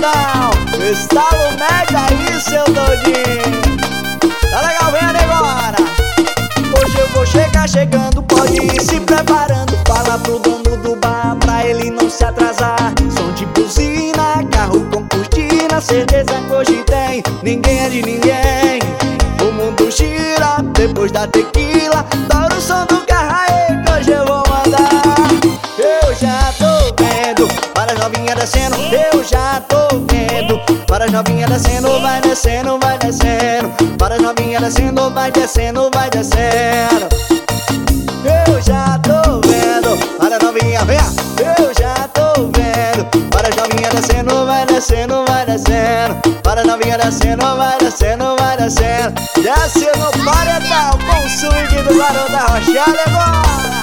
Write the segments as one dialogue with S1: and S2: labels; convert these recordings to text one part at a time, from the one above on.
S1: paredão. Estalo médio aí, seu doidinho. Tá legal, vem agora. Hoje eu vou chegar chegando, pode ir se preparando. Fala pro dono do bar pra ele não se atrasar. Som de buzina, carro com cortina, certeza que hoje tem. Ninguém é de ninguém, o mundo gira depois da tequila. Adoro o som do carro aí que hoje eu vou mandar. Eu já tô vendo várias novinhas descendo. Eu já tô vendo várias novinhas descendo. Vai descendo, vai descendo. Várias novinhas descendo, vai descendo, vai descendo. Eu já tô vendo várias novinhas, vem. Eu já tô vendo várias novinhas descendo, vai descendo, vai descendo. Várias novinhas descendo, vai descendo, vai descendo. Desce no paredão com o swing do Barão da Rochada agora.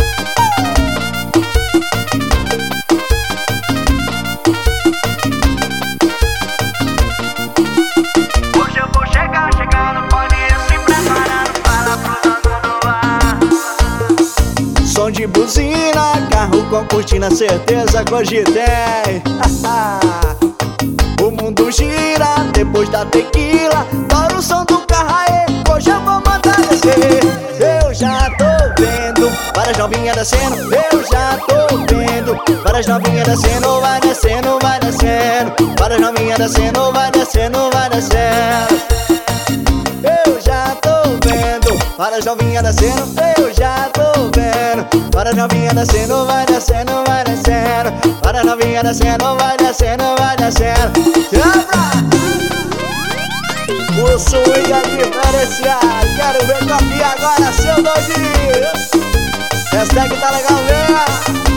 S2: Hoje eu vou chegar chegando, pode ir se preparando. Fala pro dono do bar.
S1: Som de buzina, carro com cortina, certeza que hoje tem. O mundo gira depois da tequila. Adoro o som do carro aí, hoje eu vou mandar descer. Eu já tô vendo várias novinhas descendo. Eu já tô vendo várias novinhas descendo. Vai descendo, vai descendo. Várias novinhas descendo, vai descendo, vai descendo. Eu já tô vendo várias novinhas descendo. Eu já tô vendo várias novinhas descendo, vai descendo, vai descendo. Várias novinhas descendo, vai descendo, vai descendo. O swing é diferenciado. Quero ver copia agora, seu doidinho. Essa aqui tá legal, vem.